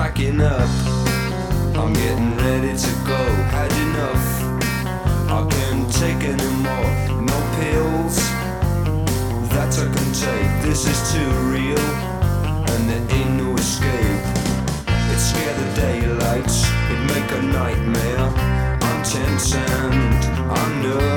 cracking up. I'm getting ready to go. Had enough. I can't take any more. No pills that I can take. This is too real, and there ain't no escape. It scare the daylight. It make a nightmare. I'm tense and I'm nervous.